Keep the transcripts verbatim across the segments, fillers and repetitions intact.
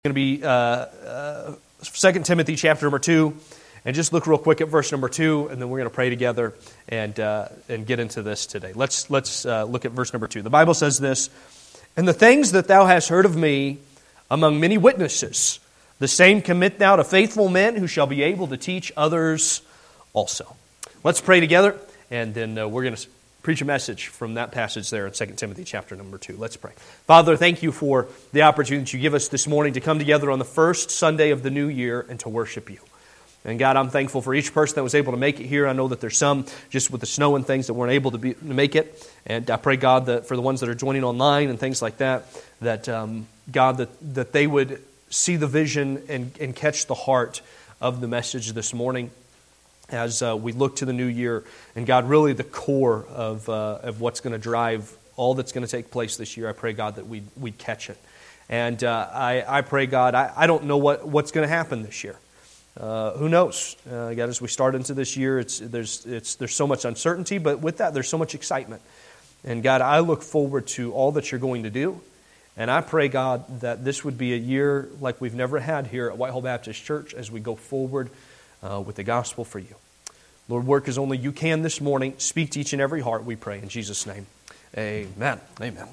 Going to be uh, uh, Second Timothy chapter number two, and just look real quick at verse number two, and then we're going to pray together and uh, and get into this today. Let's let's uh, look at verse number two. The Bible says this: "And the things that thou hast heard of me among many witnesses, the same commit thou to faithful men who shall be able to teach others also." Let's pray together, and then uh, we're going to preach a message from that passage there in Second Timothy chapter number two. Let's pray. Father, thank you for the opportunity that you give us this morning to come together on the first Sunday of the new year and to worship you. And God, I'm thankful for each person that was able to make it here. I know that there's some just with the snow and things that weren't able to, be, to make it. And I pray, God, that for the ones that are joining online and things like that, that um, God, that, that they would see the vision and, and catch the heart of the message this morning as uh, we look to the new year. And God, really the core of uh, of what's going to drive all that's going to take place this year. I pray, God, that we'd, we'd catch it. And uh, I, I pray, God, I, I don't know what, what's going to happen this year. Uh, who knows? Uh, God, as we start into this year, it's there's it's there's so much uncertainty, but with that, there's so much excitement. And God, I look forward to all that you're going to do. And I pray, God, that this would be a year like we've never had here at Whitehall Baptist Church as we go forward uh, with the gospel for you. Lord, work as only you can this morning. Speak to each and every heart, we pray in Jesus' name. Amen. Amen.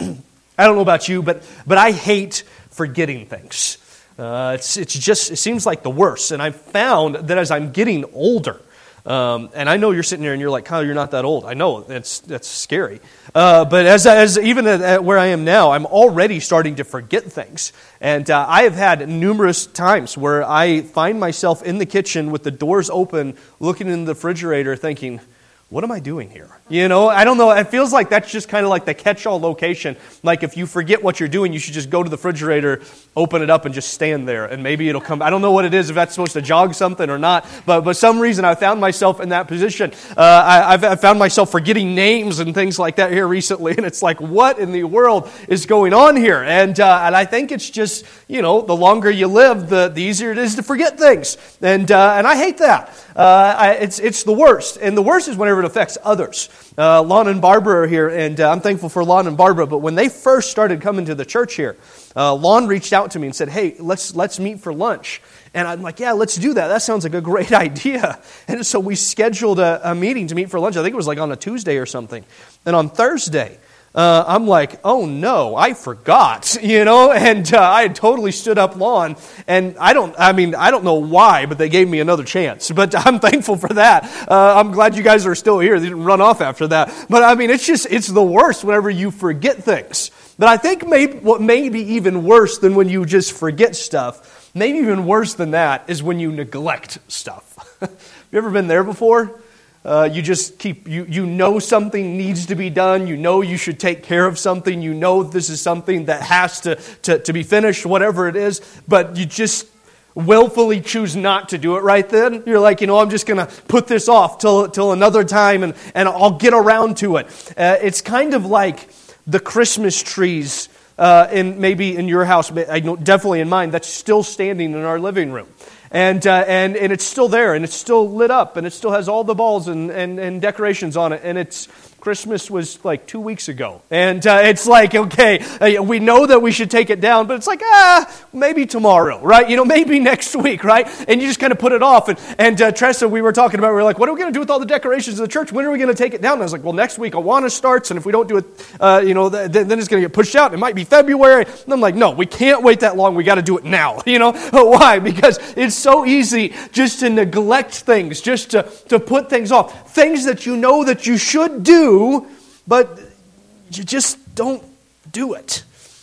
I don't know about you, but but I hate forgetting things. Uh, it's it's just it seems like the worst. And I've found that as I'm getting older, um, and I know you're sitting there and you're like, Kyle, you're not that old. I know that's that's scary. Uh, but as as even at, at where I am now, I'm already starting to forget things. And uh, I have had numerous times where I find myself in the kitchen with the doors open, looking in the refrigerator, thinking, what am I doing here? You know, I don't know. It feels like that's just kind of like the catch-all location. Like if you forget what you're doing, you should just go to the refrigerator, open it up, and just stand there. And maybe it'll come. I don't know what it is, if that's supposed to jog something or not. But for some reason, I found myself in that position. Uh, I, I've I found myself forgetting names and things like that here recently. And it's like, what in the world is going on here? And uh, and I think it's just, you know, the longer you live, the, the easier it is to forget things. And uh, and I hate that. Uh, I, it's it's the worst. And the worst is whenever it affects others. Uh, Lon and Barbara are here, and uh, I'm thankful for Lon and Barbara, but when they first started coming to the church here, uh, Lon reached out to me and said, hey, let's let's meet for lunch. And I'm like, yeah, let's do that. That sounds like a great idea. And so we scheduled a, a meeting to meet for lunch. I think it was like on a Tuesday or something. And on Thursday, Uh, I'm like, oh no, I forgot, you know, and uh, I had totally stood up Lon, and I don't, I mean, I don't know why, but they gave me another chance, but I'm thankful for that. Uh, I'm glad you guys are still here. They didn't run off after that, but I mean, it's just, it's the worst whenever you forget things. But I think maybe what may be even worse than when you just forget stuff, maybe even worse than that, is when you neglect stuff. Have you ever been there before? Uh, you just keep, you, you know something needs to be done. You know you should take care of something. You know this is something that has to, to, to be finished, whatever it is. But you just willfully choose not to do it right then. You're like, you know, I'm just going to put this off till, till another time and, and I'll get around to it. Uh, it's kind of like the Christmas trees uh, in maybe in your house, but I know definitely in mine, that's still standing in our living room. And, uh, and and it's still there, and it's still lit up, and it still has all the balls and, and, and decorations on it, and it's Christmas was like two weeks ago. And uh, it's like, okay, uh, we know that we should take it down, but it's like, ah, maybe tomorrow, right? You know, maybe next week, right? And you just kind of put it off. And, and uh, Tressa, we were talking about, we were like, what are we going to do with all the decorations of the church? When are we going to take it down? And I was like, well, next week Awana starts, and if we don't do it, uh, you know, th- then it's going to get pushed out. It might be February. And I'm like, no, we can't wait that long. We got to do it now. You know, why? Because it's so easy just to neglect things, just to, to put things off. Things that you know that you should do, but you just don't do it.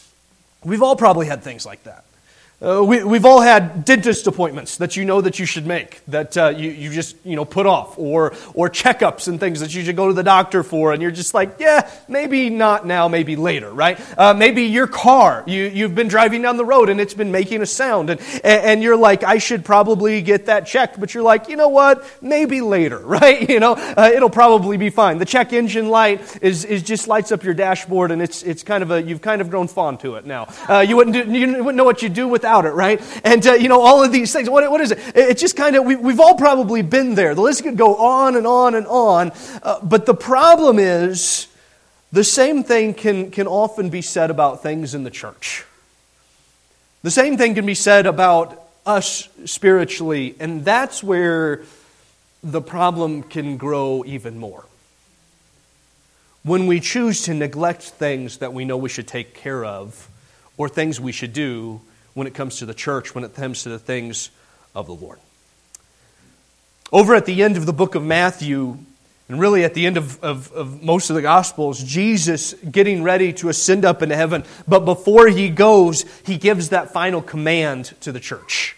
We've all probably had things like that. Uh, we, we've all had dentist appointments that you know that you should make, that uh, you, you just, you know, put off, or or checkups and things that you should go to the doctor for, and you're just like, yeah, maybe not now, maybe later, right? Uh, maybe your car, you, you've been driving down the road and it's been making a sound, and, and you're like, I should probably get that checked, but you're like, you know what, maybe later, right? You know, uh, it'll probably be fine. The check engine light is, is just lights up your dashboard, and it's it's kind of a, you've kind of grown fond to it now. Uh, you wouldn't do, you wouldn't know what you'd do without it, right? And, uh, you know, all of these things, what, what is it? It's just kind of, we, we've all probably been there. The list could go on and on and on. Uh, but the problem is, the same thing can, can often be said about things in the church. The same thing can be said about us spiritually, and that's where the problem can grow even more. When we choose to neglect things that we know we should take care of, or things we should do when it comes to the church, when it comes to the things of the Lord. Over at the end of the book of Matthew, and really at the end of, of, of most of the Gospels, Jesus getting ready to ascend up into heaven, but before He goes, He gives that final command to the church.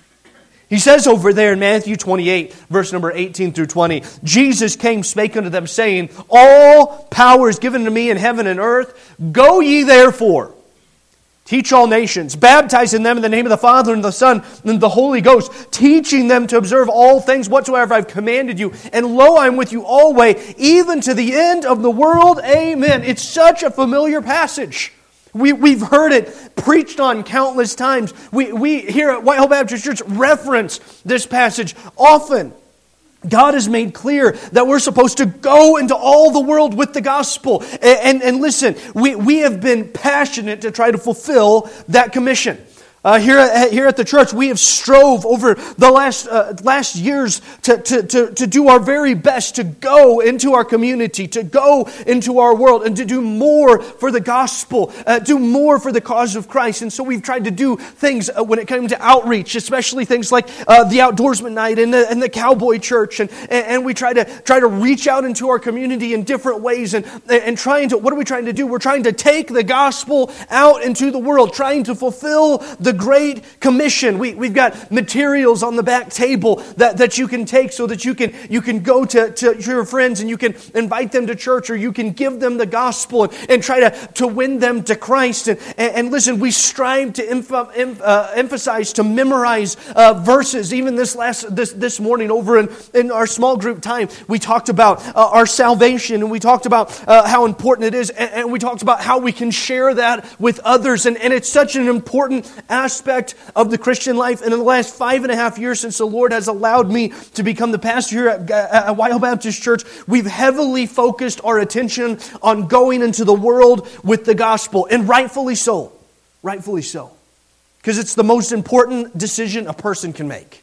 He says over there in Matthew twenty-eight, verse number eighteen through twenty, Jesus came, spake unto them, saying, all power is given to me in heaven and earth. Go ye therefore, teach all nations, baptizing them in the name of the Father and the Son and the Holy Ghost, teaching them to observe all things whatsoever I've commanded you. And lo, I am with you always, even to the end of the world. Amen. It's such a familiar passage. We, we've heard it preached on countless times. We, we here at Whitehall Baptist Church reference this passage often. God has made clear that we're supposed to go into all the world with the gospel. And, and, and listen, we, we have been passionate to try to fulfill that commission. Uh, here, at, here at the church, we have strove over the last uh, last years to, to, to, to do our very best to go into our community, to go into our world, and to do more for the gospel, uh, do more for the cause of Christ. And so we've tried to do things uh, when it came to outreach, especially things like uh, the outdoorsman night and the, and the cowboy church. And, and we try to try to reach out into our community in different ways. And, and trying to, what are we trying to do? We're trying to take the gospel out into the world, trying to fulfill the Great Commission. We, we've got materials on the back table that, that you can take so that you can you can go to, to your friends and you can invite them to church, or you can give them the gospel and, and try to, to win them to Christ. And, and, and listen, we strive to emph- em, uh, emphasize, to memorize uh, verses. Even this last this, this morning over in, in our small group time, we talked about uh, our salvation, and we talked about uh, how important it is, and, and we talked about how we can share that with others. And, and it's such an important aspect aspect of the Christian life. And in the last five and a half years since the Lord has allowed me to become the pastor here at, at Whitehall Baptist Church, we've heavily focused our attention on going into the world with the gospel. And rightfully so. Rightfully so. Because it's the most important decision a person can make.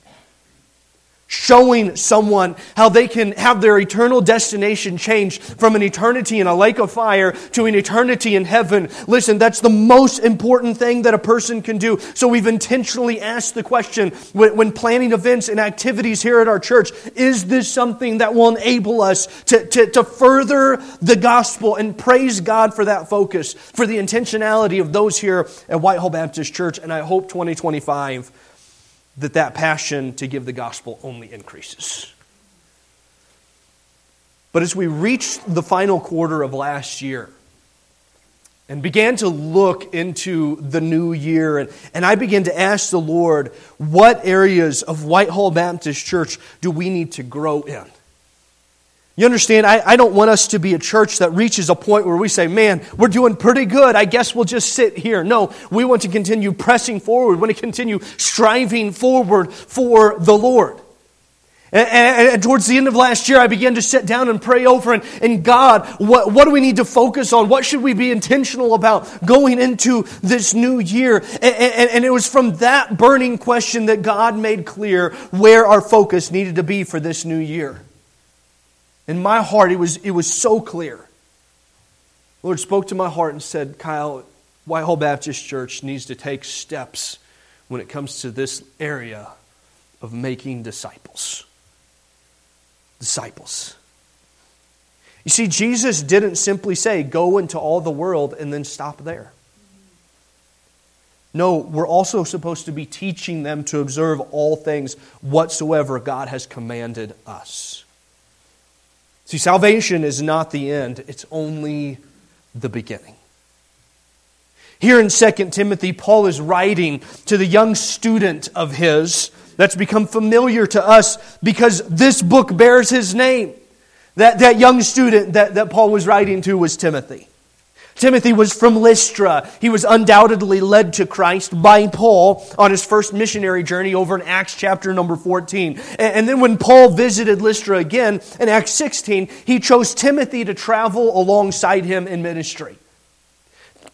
Showing someone how they can have their eternal destination changed from an eternity in a lake of fire to an eternity in heaven. Listen, that's the most important thing that a person can do. So we've intentionally asked the question when, when planning events and activities here at our church, is this something that will enable us to, to, to further the gospel? And praise God for that focus, for the intentionality of those here at Whitehall Baptist Church. And I hope twenty twenty-five that that passion to give the gospel only increases. But as we reached the final quarter of last year and began to look into the new year, and, and I began to ask the Lord, what areas of Whitehall Baptist Church do we need to grow in? You understand, I, I don't want us to be a church that reaches a point where we say, man, we're doing pretty good, I guess we'll just sit here. No, we want to continue pressing forward. We want to continue striving forward for the Lord. And, and, and towards the end of last year, I began to sit down and pray over, and, and God, what, what do we need to focus on? What should we be intentional about going into this new year? And, and, and it was from that burning question that God made clear where our focus needed to be for this new year. In my heart, it was it was so clear. The Lord spoke to my heart and said, Kyle, Whitehall Baptist Church needs to take steps when it comes to this area of making disciples. Disciples. You see, Jesus didn't simply say, go into all the world and then stop there. No, we're also supposed to be teaching them to observe all things whatsoever God has commanded us. See, salvation is not the end, it's only the beginning. Here in Second Timothy, Paul is writing to the young student of his that's become familiar to us because this book bears his name. That, that young student that, that Paul was writing to was Timothy. Timothy was from Lystra. He was undoubtedly led to Christ by Paul on his first missionary journey over in Acts chapter number fourteen. And then when Paul visited Lystra again in Acts sixteen, he chose Timothy to travel alongside him in ministry.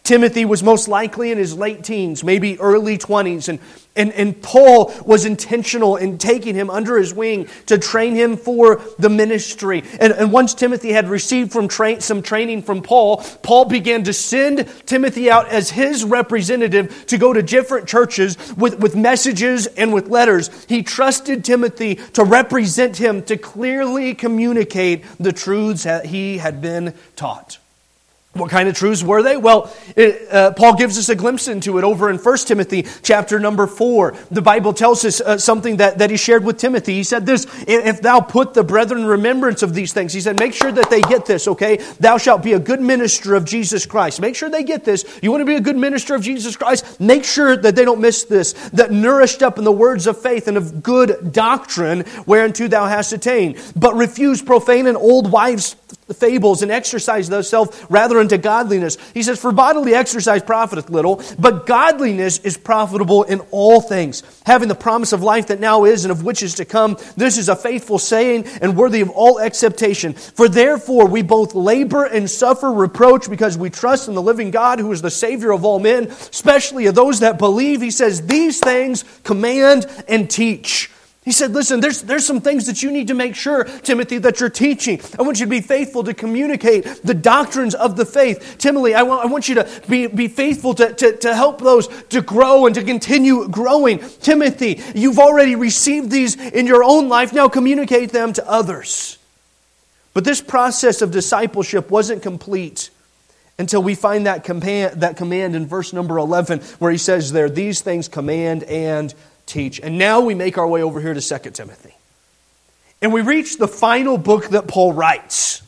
Timothy was most likely in his late teens, maybe early twenties, and, and, and Paul was intentional in taking him under his wing to train him for the ministry. And, and once Timothy had received from tra- some training from Paul, Paul began to send Timothy out as his representative to go to different churches with, with messages and with letters. He trusted Timothy to represent him, to clearly communicate the truths that he had been taught. What kind of truths were they? Well, it, uh, Paul gives us a glimpse into it over in First Timothy chapter number four. The Bible tells us uh, something that, that he shared with Timothy. He said this, if thou put the brethren in remembrance of these things, he said, make sure that they get this, okay? Thou shalt be a good minister of Jesus Christ. Make sure they get this. You want to be a good minister of Jesus Christ? Make sure that they don't miss this. That nourished up in the words of faith and of good doctrine whereunto thou hast attained. But refuse profane and old wives' fables and exercise thyself rather unto godliness. He says, for bodily exercise profiteth little, but godliness is profitable in all things, having the promise of life that now is and of which is to come. This is a faithful saying and worthy of all acceptation. For therefore we both labor and suffer reproach because we trust in the living God who is the Savior of all men, especially of those that believe. He says, these things command and teach. He said, listen, there's, there's some things that you need to make sure, Timothy, that you're teaching. I want you to be faithful to communicate the doctrines of the faith. Timothy, I want, I want you to be, be faithful to, to, to help those to grow and to continue growing. Timothy, you've already received these in your own life. Now communicate them to others. But this process of discipleship wasn't complete until we find that command, that command in verse number eleven, where he says there, these things command and teach. And now we make our way over here to Second Timothy. And we reach the final book that Paul writes.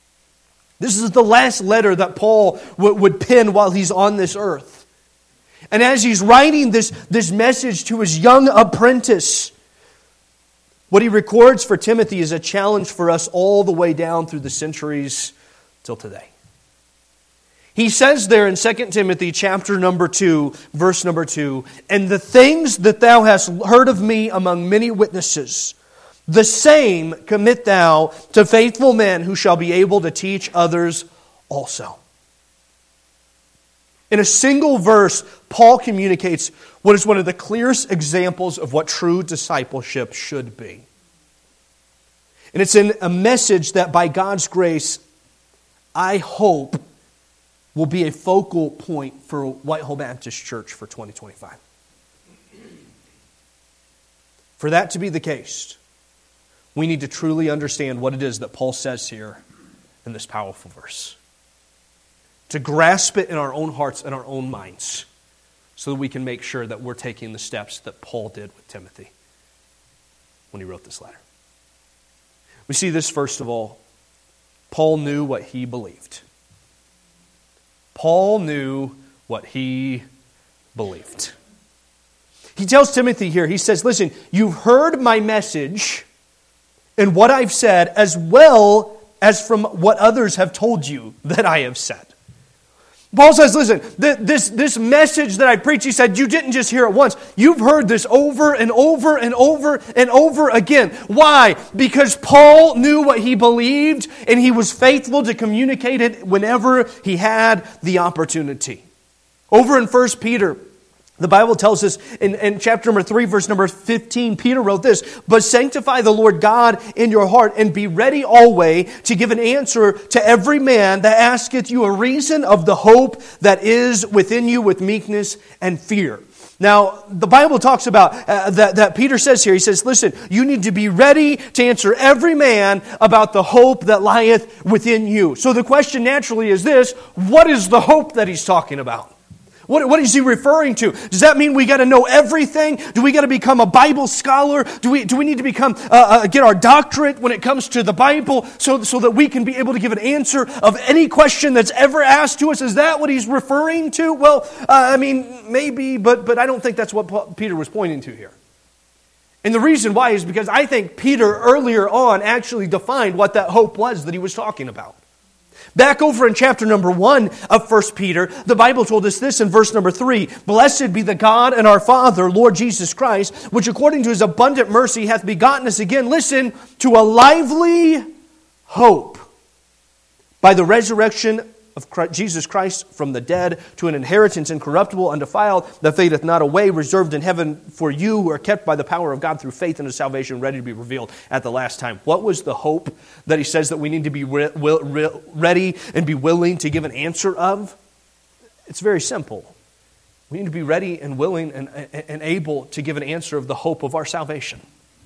This is the last letter that Paul w- would pen while he's on this earth. And as he's writing this, this message to his young apprentice, what he records for Timothy is a challenge for us all the way down through the centuries till today. He says there in Second Timothy chapter number two, verse number two, and the things that thou hast heard of me among many witnesses, the same commit thou to faithful men who shall be able to teach others also. In a single verse, Paul communicates what is one of the clearest examples of what true discipleship should be. And it's in a message that by God's grace, I hope will be a focal point for Whitehall Baptist Church for twenty twenty-five. For that to be the case, we need to truly understand what it is that Paul says here in this powerful verse. To grasp it in our own hearts and our own minds so that we can make sure that we're taking the steps that Paul did with Timothy when he wrote this letter. We see this first of all. Paul knew what he believed. Paul knew what he believed. He tells Timothy here, he says, listen, you've heard my message and what I've said, as well as from what others have told you that I have said. Paul says, listen, this, this message that I preach, he said, you didn't just hear it once. You've heard this over and over and over and over again. Why? Because Paul knew what he believed and he was faithful to communicate it whenever he had the opportunity. Over in First Peter, the Bible tells us in, in chapter number three, verse number fifteen, Peter wrote this, but sanctify the Lord God in your heart and be ready always to give an answer to every man that asketh you a reason of the hope that is within you with meekness and fear. Now, the Bible talks about, uh, that, that Peter says here, he says, listen, you need to be ready to answer every man about the hope that lieth within you. So the question naturally is this, what is the hope that he's talking about? What, what is he referring to? Does that mean we got to know everything? Do we got to become a Bible scholar? Do we do we need to become uh, uh, get our doctorate when it comes to the Bible so, so that we can be able to give an answer of any question that's ever asked to us? Is that what he's referring to? Well, uh, I mean, maybe, but but I don't think that's what Paul, Peter was pointing to here. And the reason why is because I think Peter earlier on actually defined what that hope was that he was talking about. Back over in chapter number one of First Peter, the Bible told us this in verse number three. Blessed be the God and our Father, Lord Jesus Christ, which according to His abundant mercy hath begotten us again, listen, to a lively hope by the resurrection of Christ, Jesus Christ from the dead to an inheritance incorruptible, undefiled, that fadeth not away, reserved in heaven for you who are kept by the power of God through faith unto salvation, ready to be revealed at the last time. What was the hope that he says that we need to be re- re- ready and be willing to give an answer of? It's very simple. We need to be ready and willing and, and, and able to give an answer of the hope of our salvation.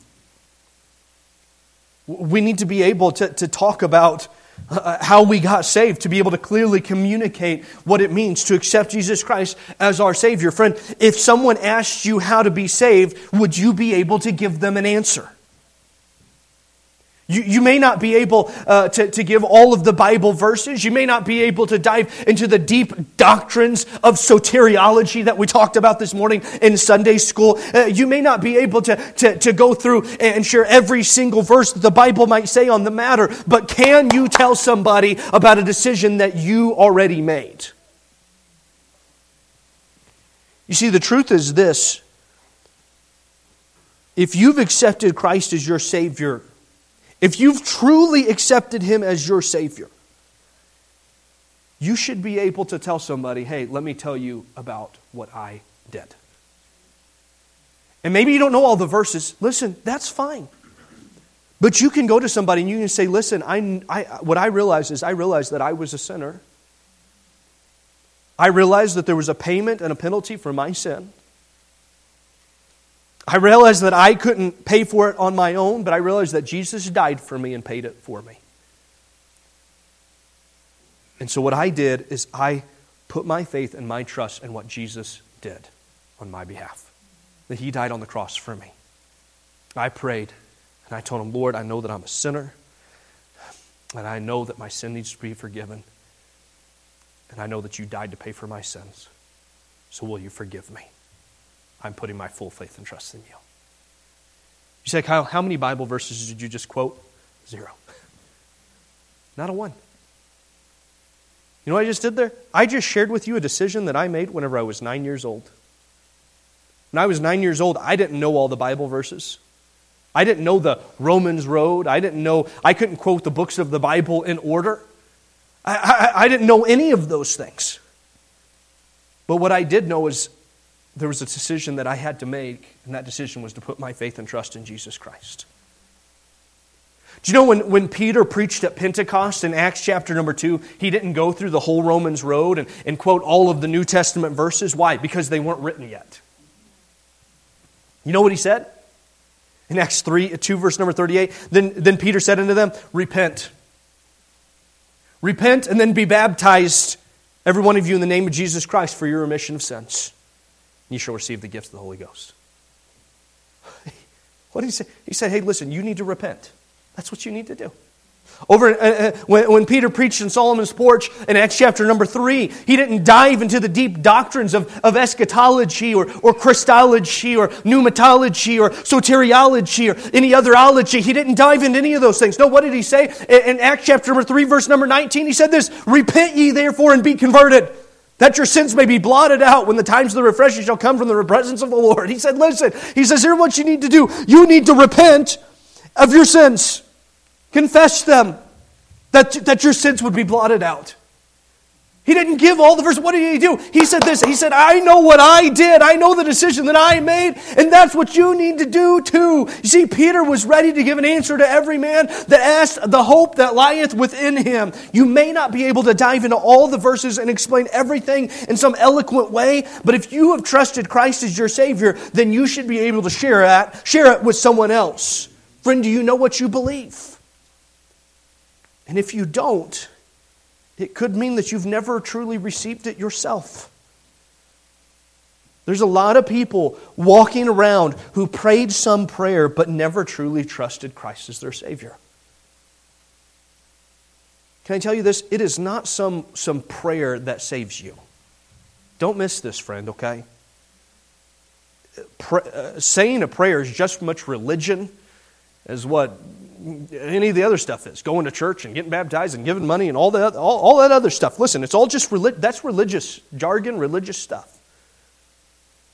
We need to be able to, to talk about uh, how we got saved, to be able to clearly communicate what it means to accept Jesus Christ as our Savior. Friend, if someone asked you how to be saved, would you be able to give them an answer? You, you may not be able uh, to, to give all of the Bible verses. You may not be able to dive into the deep doctrines of soteriology that we talked about this morning in Sunday school. Uh, you may not be able to, to, to go through and share every single verse that the Bible might say on the matter. But can you tell somebody about a decision that you already made? You see, the truth is this. If you've accepted Christ as your Savior, if you've truly accepted Him as your Savior, you should be able to tell somebody, hey, let me tell you about what I did. And maybe you don't know all the verses. Listen, that's fine. But you can go to somebody and you can say, listen, I, I, what I realized is I realized that I was a sinner. I realized that there was a payment and a penalty for my sin. I realized that I couldn't pay for it on my own, but I realized that Jesus died for me and paid it for me. And so what I did is I put my faith and my trust in what Jesus did on my behalf. That He died on the cross for me. I prayed and I told Him, Lord, I know that I'm a sinner. And I know that my sin needs to be forgiven. And I know that You died to pay for my sins. So will You forgive me? I'm putting my full faith and trust in You. You say, Kyle, how many Bible verses did you just quote? Zero. Not a one. You know what I just did there? I just shared with you a decision that I made whenever I was nine years old. When I was nine years old, I didn't know all the Bible verses. I didn't know the Romans road. I didn't know, I couldn't quote the books of the Bible in order. I, I, I didn't know any of those things. But what I did know is there was a decision that I had to make, and that decision was to put my faith and trust in Jesus Christ. Do you know when, when Peter preached at Pentecost in Acts chapter number two, he didn't go through the whole Romans road and, and quote all of the New Testament verses? Why? Because they weren't written yet. You know what he said? In Acts three, two, verse number thirty-eight, then, then Peter said unto them, repent. Repent and then be baptized, every one of you, in the name of Jesus Christ for your remission of sins. You shall receive the gift of the Holy Ghost. What did he say? He said, hey, listen, you need to repent. That's what you need to do. Over uh, when, when Peter preached in Solomon's porch in Acts chapter number three, he didn't dive into the deep doctrines of, of eschatology or, or Christology or pneumatology or soteriology or any other ology. He didn't dive into any of those things. No, what did he say? In, in Acts chapter number three, verse number nineteen, he said this, repent ye therefore and be converted, that your sins may be blotted out when the times of the refreshing shall come from the presence of the Lord. He said, listen, he says, here's what you need to do. You need to repent of your sins. Confess them, that, that your sins would be blotted out. He didn't give all the verses. What did he do? He said this. He said, I know what I did. I know the decision that I made, and that's what you need to do too. You see, Peter was ready to give an answer to every man that asked the hope that lieth within him. You may not be able to dive into all the verses and explain everything in some eloquent way, but if you have trusted Christ as your Savior, then you should be able to share it, share it with someone else. Friend, do you know what you believe? And if you don't, it could mean that you've never truly received it yourself. There's a lot of people walking around who prayed some prayer but never truly trusted Christ as their Savior. Can I tell you this? It is not some, some prayer that saves you. Don't miss this, friend, okay? Pra- uh, saying a prayer is just as much religion as what any of the other stuff is. Going to church and getting baptized and giving money and all that, all, all that other stuff. Listen, it's all just relig- that's religious jargon, religious stuff.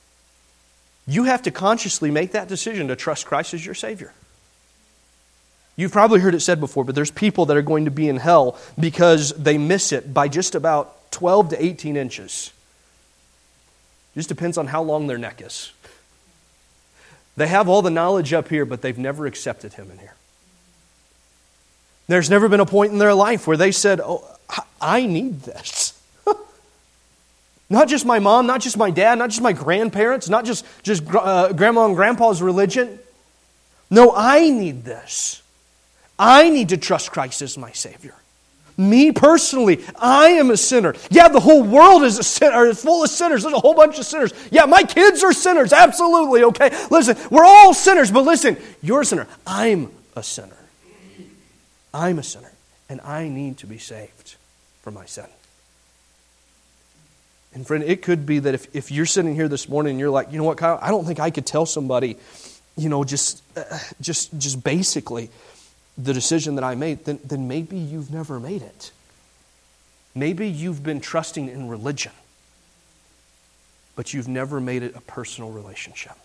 You have to consciously make that decision to trust Christ as your Savior. You've probably heard it said before, but there's people that are going to be in hell because they miss it by just about twelve to eighteen inches. Just depends on how long their neck is. They have all the knowledge up here, but they've never accepted Him in here. There's never been a point in their life where they said, oh, I need this. Not just my mom, not just my dad, not just my grandparents, not just, just uh, grandma and grandpa's religion. No, I need this. I need to trust Christ as my Savior. Me personally, I am a sinner. Yeah, the whole world is a sinner, is full of sinners. There's a whole bunch of sinners. Yeah, my kids are sinners. Absolutely, okay? Listen, we're all sinners, but listen, you're a sinner. I'm a sinner. I'm a sinner, and I need to be saved from my sin. And friend, it could be that if, if you're sitting here this morning and you're like, you know what, Kyle, I don't think I could tell somebody, you know, just, uh, just, just basically the decision that I made, then, then maybe you've never made it. Maybe you've been trusting in religion, but you've never made it a personal relationship.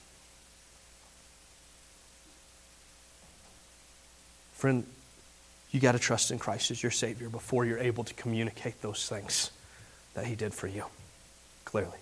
Friend, you got to trust in Christ as your Savior before you're able to communicate those things that He did for you, clearly.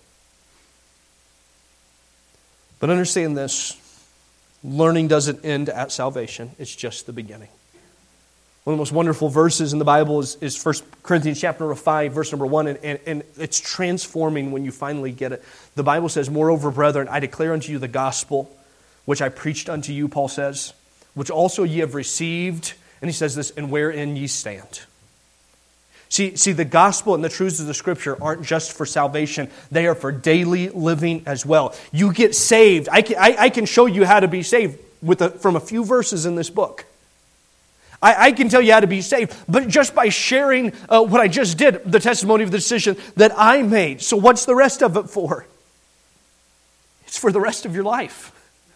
But understand this, learning doesn't end at salvation. It's just the beginning. One of the most wonderful verses in the Bible is, is First Corinthians chapter number five, verse number one, and, and, and it's transforming when you finally get it. The Bible says, moreover, brethren, I declare unto you the gospel, which I preached unto you, Paul says, which also ye have received, and he says this, and wherein ye stand. See, see, the gospel and the truths of the Scripture aren't just for salvation. They are for daily living as well. You get saved. I can, I, I can show you how to be saved with a, from a few verses in this book. I, I can tell you how to be saved, but just by sharing uh, what I just did, the testimony of the decision that I made. So what's the rest of it for? It's for the rest of your life.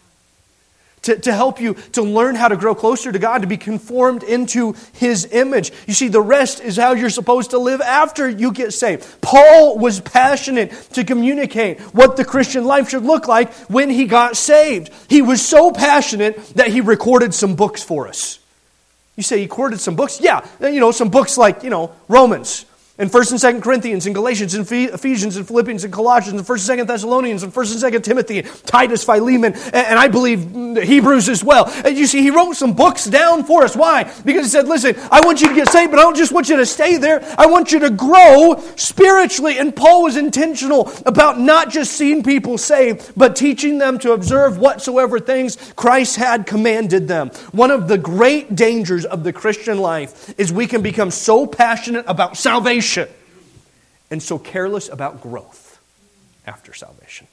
To, to help you to learn how to grow closer to God, to be conformed into His image. You see, the rest is how you're supposed to live after you get saved. Paul was passionate to communicate what the Christian life should look like when he got saved. He was so passionate that he recorded some books for us. You say he recorded some books? Yeah, you know, some books like, you know, Romans, and First and Second Corinthians, and Galatians, and Ephesians, and Philippians, and Colossians, and First and Second Thessalonians, and First and Second Timothy, and Titus, Philemon, and I believe Hebrews as well. And you see, he wrote some books down for us. Why? Because he said, listen, I want you to get saved, but I don't just want you to stay there. I want you to grow spiritually. And Paul was intentional about not just seeing people saved, but teaching them to observe whatsoever things Christ had commanded them. One of the great dangers of the Christian life is we can become so passionate about salvation and so careless about growth after salvation.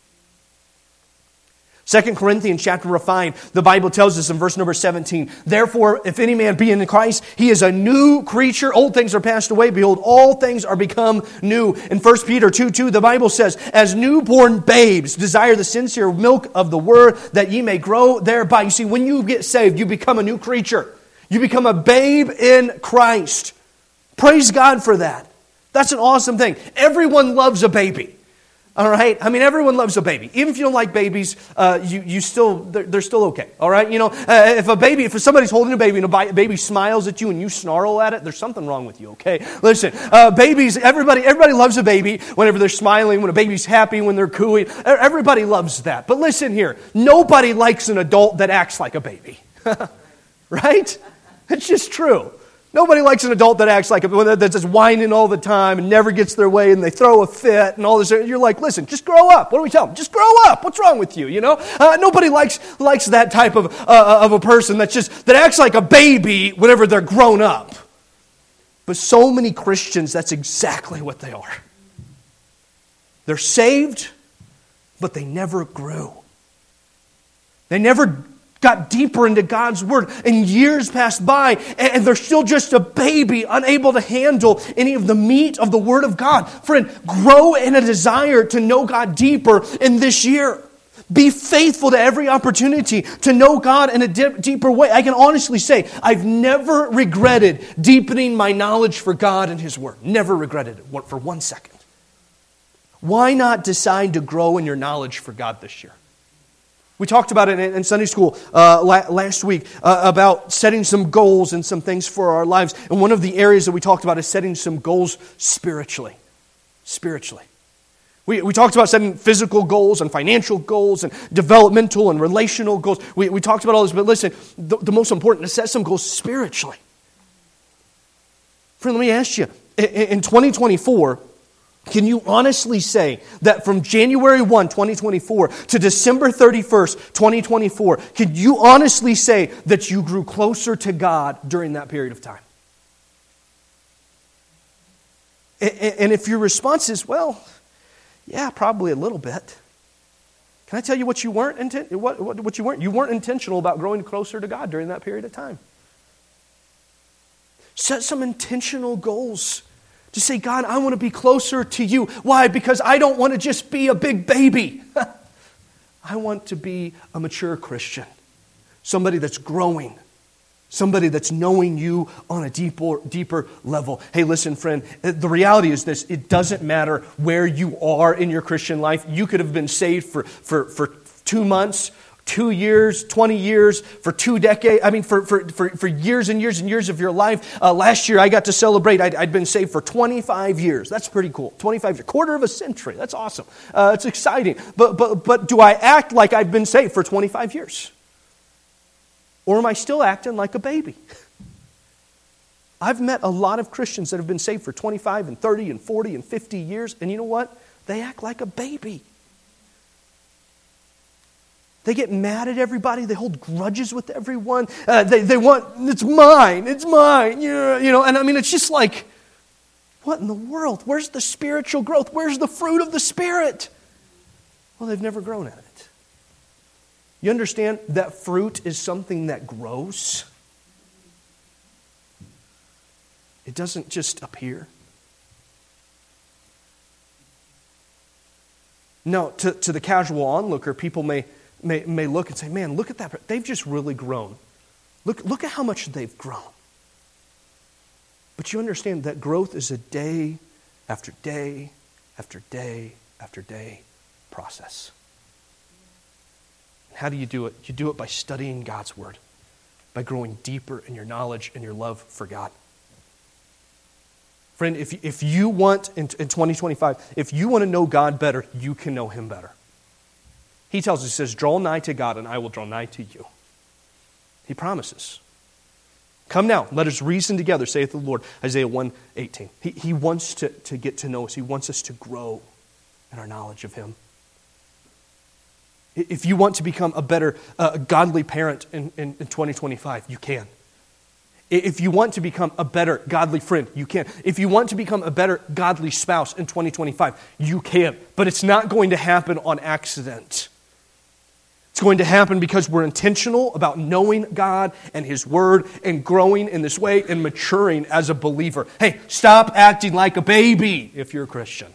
Second Corinthians chapter five, the Bible tells us in verse number seventeen, therefore, if any man be in Christ, he is a new creature. Old things are passed away. Behold, all things are become new. In First Peter two two, the Bible says, as newborn babes desire the sincere milk of the word, that ye may grow thereby. You see, when you get saved, you become a new creature. You become a babe in Christ. Praise God for that. That's an awesome thing. Everyone loves a baby. All right? I mean, everyone loves a baby. Even if you don't like babies, uh, you, you still, they're, they're still okay. All right? You know, uh, if a baby, if somebody's holding a baby and a baby smiles at you and you snarl at it, there's something wrong with you, okay? Listen, uh, babies, everybody, everybody loves a baby whenever they're smiling, when a baby's happy, when they're cooing. Everybody loves that. But listen here, nobody likes an adult that acts like a baby. Right? It's just true. Nobody likes an adult that acts like a, that's just whining all the time and never gets their way and they throw a fit and all this. You're like, listen, just grow up. What do we tell them? Just grow up. What's wrong with you? You know, uh, nobody likes likes that type of uh, of a person that's just that acts like a baby whenever they're grown up. But so many Christians, that's exactly what they are. They're saved, but they never grew. They never got deeper into God's Word, and years passed by, and they're still just a baby, unable to handle any of the meat of the Word of God. Friend, grow in a desire to know God deeper in this year. Be faithful to every opportunity to know God in a dip, deeper way. I can honestly say, I've never regretted deepening my knowledge for God and His Word. Never regretted it for one second. Why not decide to grow in your knowledge for God this year? We talked about it in Sunday school uh, last week uh, about setting some goals and some things for our lives. And one of the areas that we talked about is setting some goals spiritually. Spiritually. We, we talked about setting physical goals and financial goals and developmental and relational goals. We, we talked about all this, but listen, the, the most important is set some goals spiritually. Friend, let me ask you, in, in twenty twenty-four, can you honestly say that from January first, twenty twenty-four to December thirty-first, twenty twenty-four, can you honestly say that you grew closer to God during that period of time? And if your response is, well, yeah, probably a little bit. Can I tell you what you weren't inten- what, what, what you weren't? You weren't intentional about growing closer to God during that period of time. Set some intentional goals. To say, God, I want to be closer to you. Why? Because I don't want to just be a big baby. I want to be a mature Christian. Somebody that's growing. Somebody that's knowing you on a deeper, deeper level. Hey, listen, friend, the reality is this. It doesn't matter where you are in your Christian life. You could have been saved for, for, for two months, two years, twenty years, for two decades. I mean, for, for, for, for years and years and years of your life. Uh, last year, I got to celebrate. I'd, I'd been saved for twenty-five years. That's pretty cool. twenty-five years. Quarter of a century. That's awesome. Uh, it's exciting. But, but, but do I act like I've been saved for twenty-five years? Or am I still acting like a baby? I've met a lot of Christians that have been saved for twenty-five and thirty and forty and fifty years. And you know what? They act like a baby. They get mad at everybody. They hold grudges with everyone. Uh, they, they want, it's mine, it's mine. Yeah, you know, and I mean, it's just like, what in the world? Where's the spiritual growth? Where's the fruit of the Spirit? Well, they've never grown at it. You understand that fruit is something that grows? It doesn't just appear. No, to, to the casual onlooker, people may May, may look and say, man, look at that. They've just really grown. Look, look at how much they've grown. But you understand that growth is a day after day after day after day process. How do you do it? You do it by studying God's Word, by growing deeper in your knowledge and your love for God. Friend, if, if you want, in, in twenty twenty-five, if you want to know God better, you can know Him better. He tells us, he says, draw nigh to God and I will draw nigh to you. He promises. Come now, let us reason together, saith the Lord. Isaiah one eighteen. He, he wants to, to get to know us. He wants us to grow in our knowledge of Him. If you want to become a better uh, godly parent in, in, in twenty twenty-five, you can. If you want to become a better godly friend, you can. If you want to become a better godly spouse in twenty twenty-five, you can. But it's not going to happen on accident. It's going to happen because we're intentional about knowing God and His Word and growing in this way and maturing as a believer. Hey, stop acting like a baby if you're a Christian.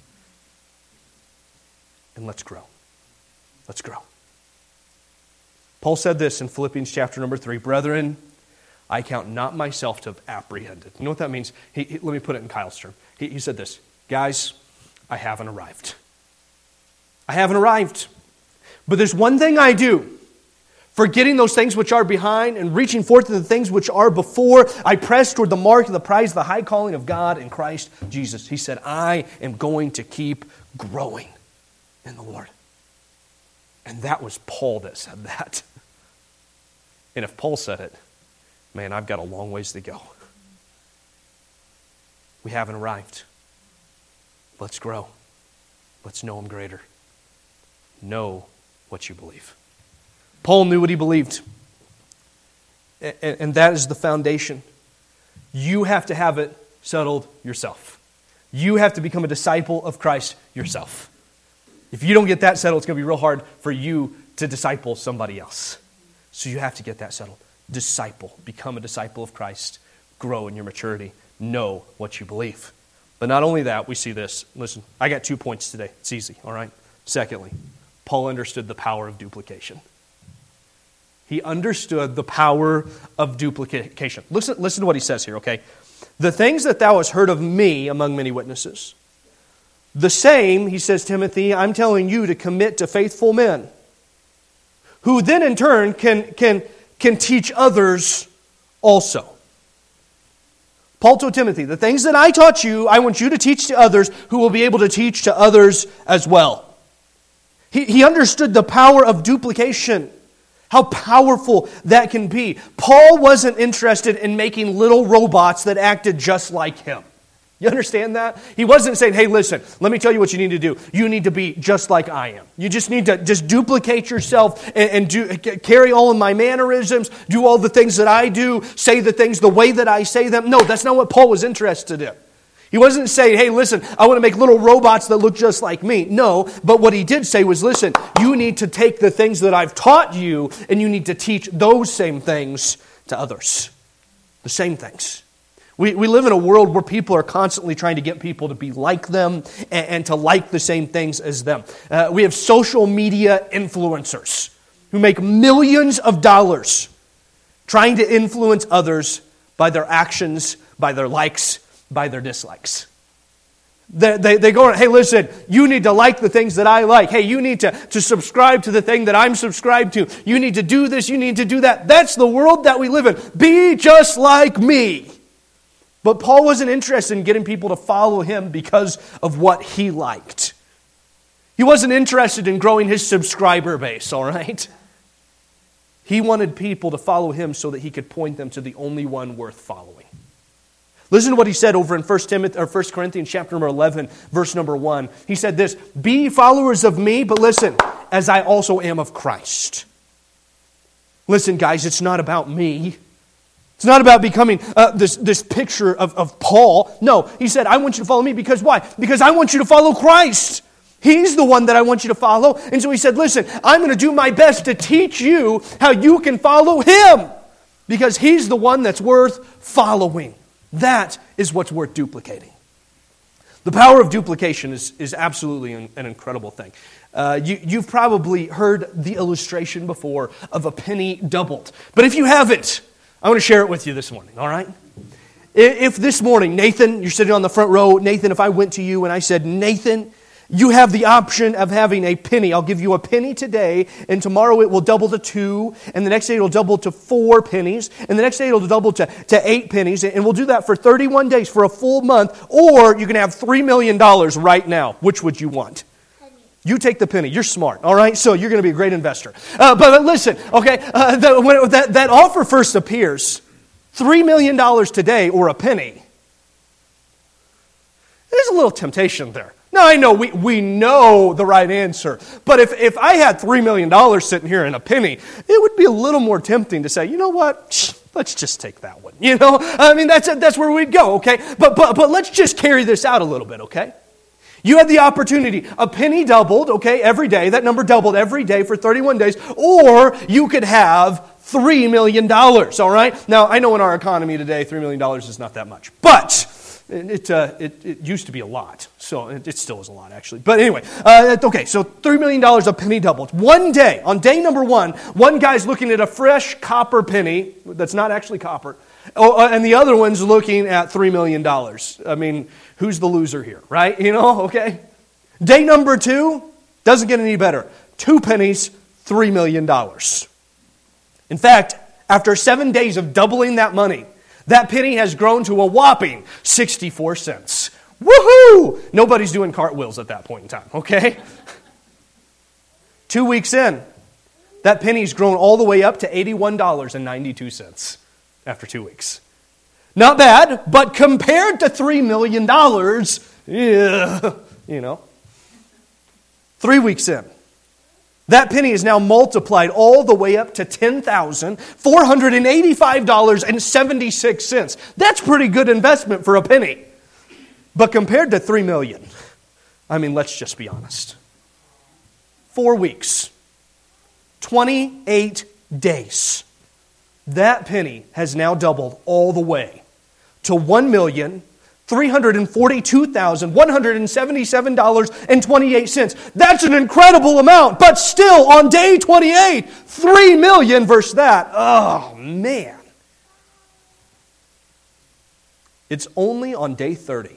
And let's grow. Let's grow. Paul said this in Philippians chapter number three, brethren, I count not myself to have apprehended. You know what that means? He, he, let me put it in Kyle's term. He, he said this, guys, I haven't arrived. I haven't arrived. But there's one thing I do. Forgetting those things which are behind and reaching forth to the things which are before, I press toward the mark of the prize of the high calling of God in Christ Jesus. He said, I am going to keep growing in the Lord. And that was Paul that said that. And if Paul said it, man, I've got a long ways to go. We haven't arrived. Let's grow. Let's know Him greater. Know what you believe. Paul knew what he believed. And that is the foundation. You have to have it settled yourself. You have to become a disciple of Christ yourself. If you don't get that settled, it's going to be real hard for you to disciple somebody else. So you have to get that settled. Disciple. Become a disciple of Christ. Grow in your maturity. Know what you believe. But not only that, we see this. Listen, I got two points today. It's easy, all right? Secondly, Paul understood the power of duplication. He understood the power of duplication. Listen, listen to what he says here, okay? The things that thou hast heard of me among many witnesses, the same, he says, Timothy, I'm telling you to commit to faithful men, who then in turn can, can, can teach others also. Paul told Timothy, the things that I taught you, I want you to teach to others who will be able to teach to others as well. He, he understood the power of duplication, how powerful that can be. Paul wasn't interested in making little robots that acted just like him. You understand that? He wasn't saying, hey, listen, let me tell you what you need to do. You need to be just like I am. You just need to just duplicate yourself and, and do, carry all of my mannerisms, do all the things that I do, say the things the way that I say them. No, that's not what Paul was interested in. He wasn't saying, hey, listen, I want to make little robots that look just like me. No, but what he did say was, listen, you need to take the things that I've taught you and you need to teach those same things to others. The same things. We, we live in a world where people are constantly trying to get people to be like them and, and to like the same things as them. Uh, we have social media influencers who make millions of dollars trying to influence others by their actions, by their likes, by their dislikes. They, they, they go, hey, listen, you need to like the things that I like. Hey, you need to, to subscribe to the thing that I'm subscribed to. You need to do this, you need to do that. That's the world that we live in. Be just like me. But Paul wasn't interested in getting people to follow him because of what he liked. He wasn't interested in growing his subscriber base, all right? He wanted people to follow him so that he could point them to the only one worth following. Listen to what he said over in First Timothy or First Corinthians chapter number eleven, verse number one. He said this, be followers of me, but listen, as I also am of Christ. Listen, guys, it's not about me. It's not about becoming uh, this, this picture of, of Paul. No, he said, I want you to follow me because why? Because I want you to follow Christ. He's the one that I want you to follow. And so he said, listen, I'm going to do my best to teach you how you can follow him. Because he's the one that's worth following. That is what's worth duplicating. The power of duplication is, is absolutely an, an incredible thing. Uh, you, you've probably heard the illustration before of a penny doubled. But if you haven't, I want to share it with you this morning, all right? If this morning, Nathan, you're sitting on the front row, Nathan, if I went to you and I said, Nathan, you have the option of having a penny. I'll give you a penny today, and tomorrow it will double to two, and the next day it'll double to four pennies, and the next day it'll double to, to eight pennies, and we'll do that for thirty-one days, for a full month, or you can have three million dollars right now. Which would you want? You take the penny. You're smart, all right? So you're going to be a great investor. Uh, but listen, okay, uh, the, when that, that offer first appears, three million dollars today or a penny, there's a little temptation there. Now, I know we, we know the right answer, but if, if I had three million dollars sitting here in a penny, it would be a little more tempting to say, you know what, let's just take that one. You know, I mean, that's, that's where we'd go, okay? But, but, but let's just carry this out a little bit, okay? You had the opportunity, a penny doubled, okay, every day. That number doubled every day for thirty-one days. Or you could have three million dollars, all right? Now, I know in our economy today, three million dollars is not that much. But it uh, it, it used to be a lot. So it, it still is a lot, actually. But anyway, uh, okay, so three million dollars, a penny doubled. One day, on day number one, one guy's looking at a fresh copper penny that's not actually copper. Oh, and the other one's looking at three million dollars. I mean, who's the loser here, right? You know, okay? Day number two doesn't get any better. Two pennies, three million dollars. In fact, after seven days of doubling that money, that penny has grown to a whopping sixty-four cents. Woohoo! Nobody's doing cartwheels at that point in time, okay? Two weeks in, that penny's grown all the way up to eighty-one dollars and ninety-two cents. After two weeks. Not bad, but compared to three million dollars, yeah, you know. Three weeks in, that penny is now multiplied all the way up to ten thousand four hundred eighty-five dollars and seventy-six cents. That's pretty good investment for a penny. But compared to three million dollars, I mean, let's just be honest. Four weeks, twenty-eight days. That penny has now doubled all the way to one million three hundred forty-two thousand one hundred seventy-seven dollars and twenty-eight cents. That's an incredible amount, but still on day twenty-eight, three million dollars versus that. Oh, man. It's only on day thirty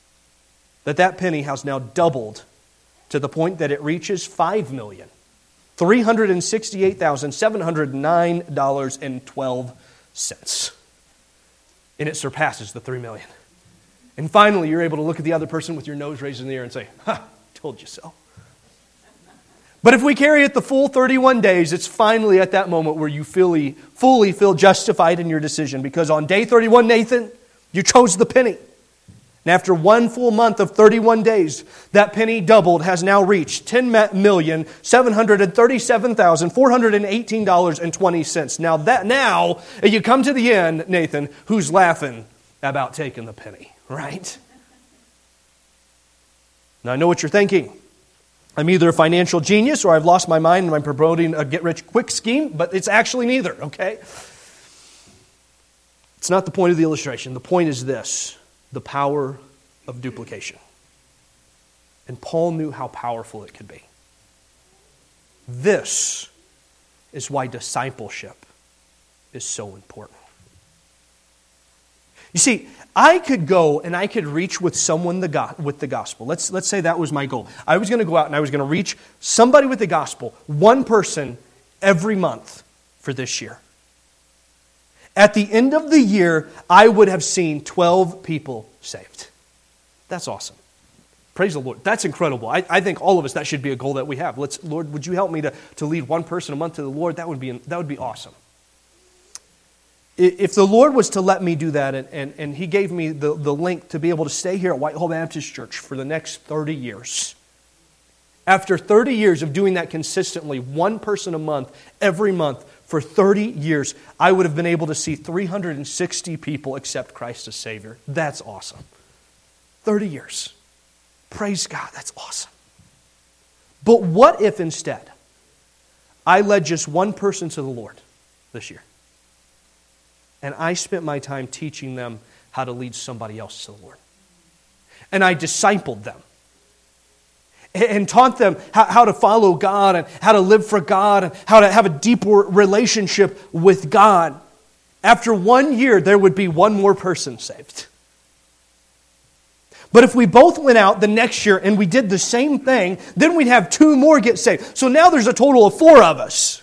that that penny has now doubled to the point that it reaches five million dollars. three hundred sixty-eight thousand seven hundred nine dollars and twelve cents. And it surpasses the three million dollars. And finally, you're able to look at the other person with your nose raised in the air and say, ha, told you so. But if we carry it the full thirty-one days, it's finally at that moment where you fully, fully feel justified in your decision. Because on day thirty-one, Nathan, you chose the penny. And after one full month of thirty-one days, that penny doubled, has now reached ten million seven hundred thirty-seven thousand four hundred eighteen dollars and twenty cents. Now, that, now, you come to the end, Nathan, who's laughing about taking the penny, right? Now, I know what you're thinking. I'm either a financial genius or I've lost my mind and I'm promoting a get-rich-quick scheme, but it's actually neither, okay? It's not the point of the illustration. The point is this: the power of duplication. And Paul knew how powerful it could be. This is why discipleship is so important. You see, I could go and I could reach with someone the go- with the gospel. Let's, let's say that was my goal. I was going to go out and I was going to reach somebody with the gospel, one person every month for this year. At the end of the year, I would have seen twelve people saved. That's awesome. Praise the Lord. That's incredible. I, I think all of us, that should be a goal that we have. Let's, Lord, would you help me to, to lead one person a month to the Lord? That would be, that would be awesome. If the Lord was to let me do that, and, and, and He gave me the, the link to be able to stay here at Whitehall Baptist Church for the next thirty years, after thirty years of doing that consistently, one person a month, every month, for thirty years, I would have been able to see three hundred sixty people accept Christ as Savior. That's awesome. thirty years. Praise God, that's awesome. But what if instead I led just one person to the Lord this year? And I spent my time teaching them how to lead somebody else to the Lord. And I discipled them. And taught them how to follow God and how to live for God and how to have a deeper relationship with God. After one year, there would be one more person saved. But if we both went out the next year and we did the same thing, then we'd have two more get saved. So now there's a total of four of us.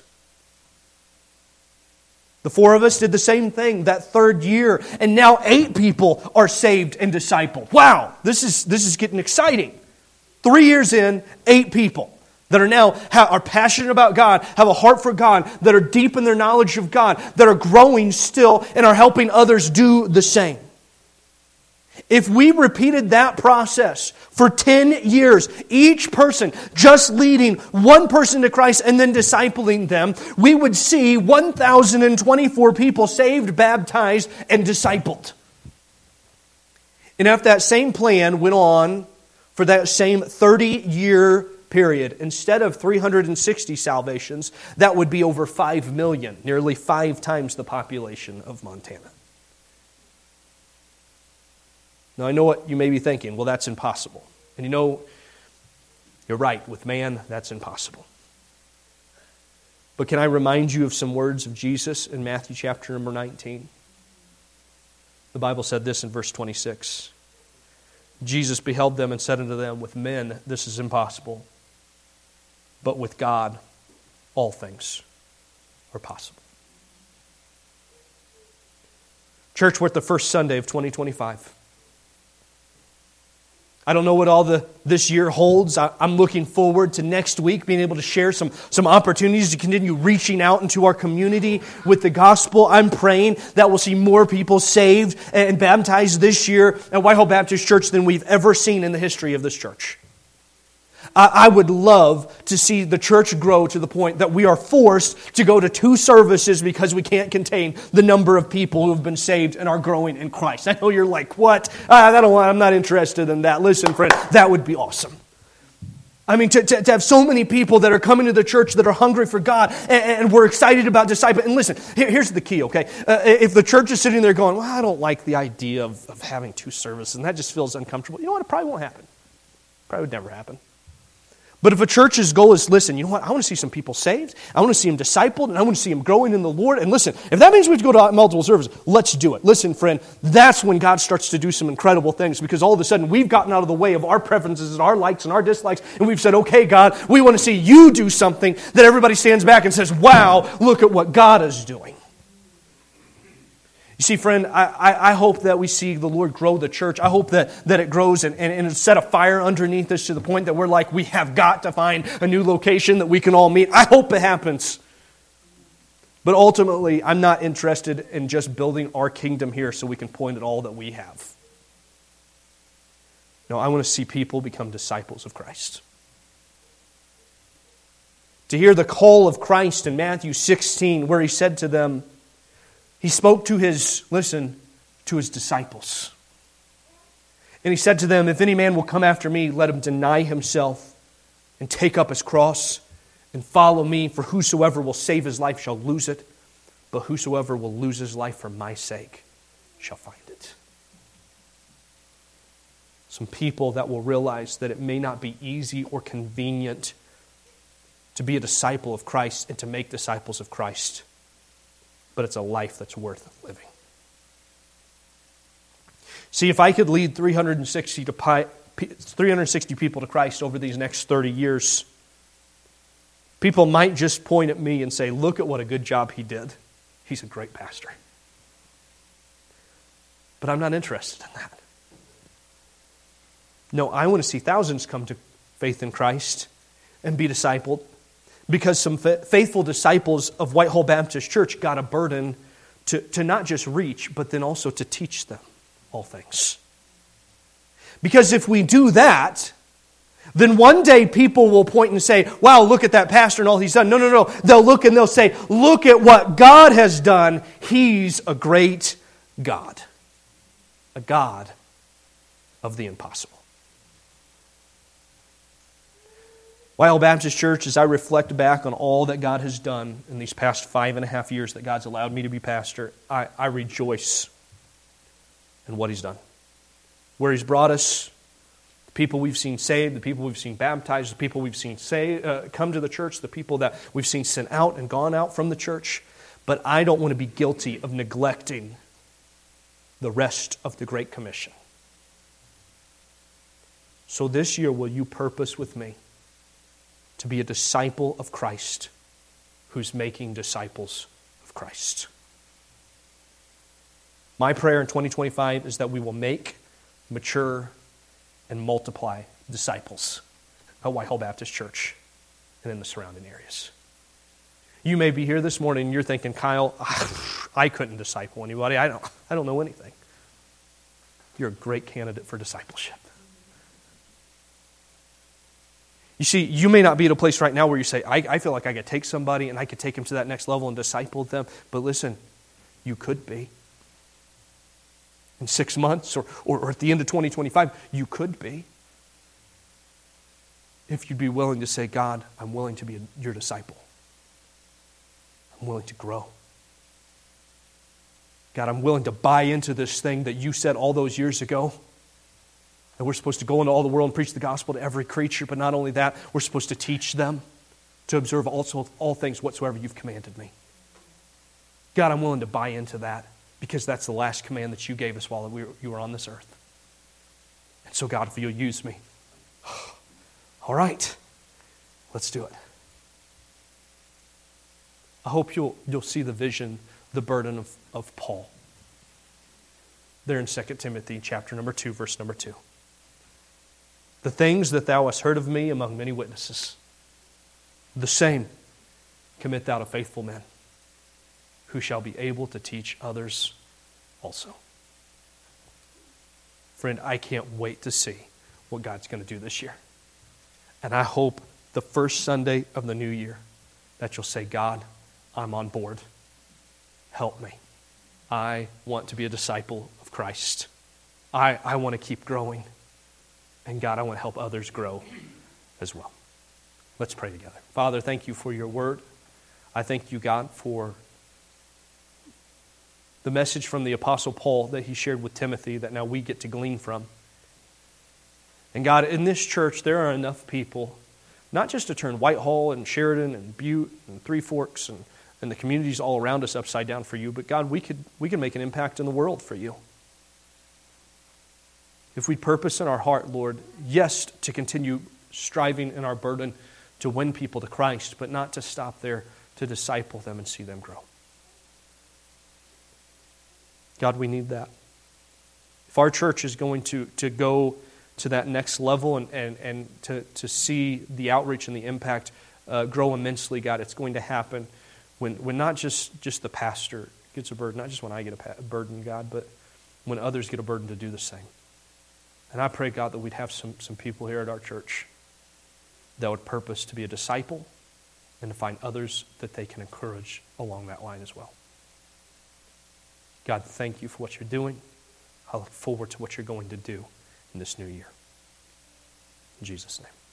The four of us did the same thing that third year, and now eight people are saved and discipled. Wow, this is this is getting exciting. Three years in, eight people that are now have, are passionate about God, have a heart for God, that are deep in their knowledge of God, that are growing still and are helping others do the same. If we repeated that process for ten years, each person just leading one person to Christ and then discipling them, we would see one thousand twenty-four people saved, baptized, and discipled. And if that same plan went on for that same thirty-year period, instead of three hundred sixty salvations, that would be over five million, nearly five times the population of Montana. Now, I know what you may be thinking. Well, that's impossible. And you know, you're right. With man, that's impossible. But can I remind you of some words of Jesus in Matthew chapter number nineteen? The Bible said this in verse twenty-six. Jesus beheld them and said unto them, with men this is impossible, but with God all things are possible. Church, we're at the first Sunday of twenty twenty-five. I don't know what all the this year holds. I, I'm looking forward to next week being able to share some, some opportunities to continue reaching out into our community with the gospel. I'm praying that we'll see more people saved and baptized this year at Whitehall Baptist Church than we've ever seen in the history of this church. I would love to see the church grow to the point that we are forced to go to two services because we can't contain the number of people who have been saved and are growing in Christ. I know you're like, what? I don't want, I'm not interested in that. Listen, friend, that would be awesome. I mean, to, to, to have so many people that are coming to the church that are hungry for God and, and we're excited about discipling. And listen, here, here's the key, okay? Uh, if the church is sitting there going, well, I don't like the idea of, of having two services and that just feels uncomfortable, you know what? It probably won't happen. Probably would never happen. But if a church's goal is, listen, you know what, I want to see some people saved, I want to see them discipled, and I want to see them growing in the Lord, and listen, if that means we have to go to multiple services, let's do it. Listen, friend, that's when God starts to do some incredible things, because all of a sudden we've gotten out of the way of our preferences and our likes and our dislikes, and we've said, okay, God, we want to see you do something that everybody stands back and says, wow, look at what God is doing. You see, friend, I, I, I hope that we see the Lord grow the church. I hope that, that it grows and, and, and set a fire underneath us to the point that we're like, we have got to find a new location that we can all meet. I hope it happens. But ultimately, I'm not interested in just building our kingdom here so we can point at all that we have. No, I want to see people become disciples of Christ. To hear the call of Christ in Matthew sixteen, where He said to them, He spoke to His, listen, to His disciples. And He said to them, if any man will come after me, let him deny himself and take up his cross and follow me. For whosoever will save his life shall lose it, but whosoever will lose his life for my sake shall find it. Some people that will realize that it may not be easy or convenient to be a disciple of Christ and to make disciples of Christ, but it's a life that's worth living. See, if I could lead three hundred sixty, to pi, three hundred sixty people to Christ over these next thirty years, people might just point at me and say, look at what a good job he did. He's a great pastor. But I'm not interested in that. No, I want to see thousands come to faith in Christ and be discipled, because some faithful disciples of Whitehall Baptist Church got a burden to, to not just reach, but then also to teach them all things. Because if we do that, then one day people will point and say, wow, look at that pastor and all he's done. No, no, no. They'll look and they'll say, look at what God has done. He's a great God. A God of the impossible. Whitehall Baptist Church, as I reflect back on all that God has done in these past five and a half years that God's allowed me to be pastor, I, I rejoice in what He's done. Where He's brought us, the people we've seen saved, the people we've seen baptized, the people we've seen say, uh, come to the church, the people that we've seen sent out and gone out from the church. But I don't want to be guilty of neglecting the rest of the Great Commission. So this year, will you purpose with me to be a disciple of Christ who's making disciples of Christ? My prayer in twenty twenty-five is that we will make, mature, and multiply disciples at Whitehall Baptist Church and in the surrounding areas. You may be here this morning and you're thinking, Kyle, I couldn't disciple anybody. I don't, I don't know anything. You're a great candidate for discipleship. You see, you may not be at a place right now where you say, I, I feel like I could take somebody and I could take them to that next level and disciple them. But listen, you could be. In six months or, or, or at the end of twenty twenty-five, you could be. If you'd be willing to say, God, I'm willing to be a, your disciple. I'm willing to grow. God, I'm willing to buy into this thing that you said all those years ago. That we're supposed to go into all the world and preach the gospel to every creature, but not only that, we're supposed to teach them to observe also all things whatsoever you've commanded me. God, I'm willing to buy into that because that's the last command that you gave us while we were, you were on this earth. And so, God, if you'll use me, all right, let's do it. I hope you'll you'll see the vision, the burden of, of Paul. There in Second Timothy chapter number two, verse number two. The things that thou hast heard of me among many witnesses, the same commit thou to faithful men, who shall be able to teach others also. Friend, I can't wait to see what God's going to do this year. And I hope the first Sunday of the new year that you'll say, God, I'm on board. Help me. I want to be a disciple of Christ. I, I want to keep growing. And God, I want to help others grow as well. Let's pray together. Father, thank you for your word. I thank you, God, for the message from the Apostle Paul that he shared with Timothy that now we get to glean from. And God, in this church, there are enough people, not just to turn Whitehall and Sheridan and Butte and Three Forks and, and the communities all around us upside down for you, but God, we could we could make an impact in the world for you. If we purpose in our heart, Lord, yes, to continue striving in our burden to win people to Christ, but not to stop there, to disciple them and see them grow. God, we need that. If our church is going to, to go to that next level and, and, and to, to see the outreach and the impact uh, grow immensely, God, it's going to happen when, when not just, just the pastor gets a burden, not just when I get a, pa- a burden, God, but when others get a burden to do the same. And I pray, God, that we'd have some, some people here at our church that would purpose to be a disciple and to find others that they can encourage along that line as well. God, thank you for what you're doing. I look forward to what you're going to do in this new year. In Jesus' name.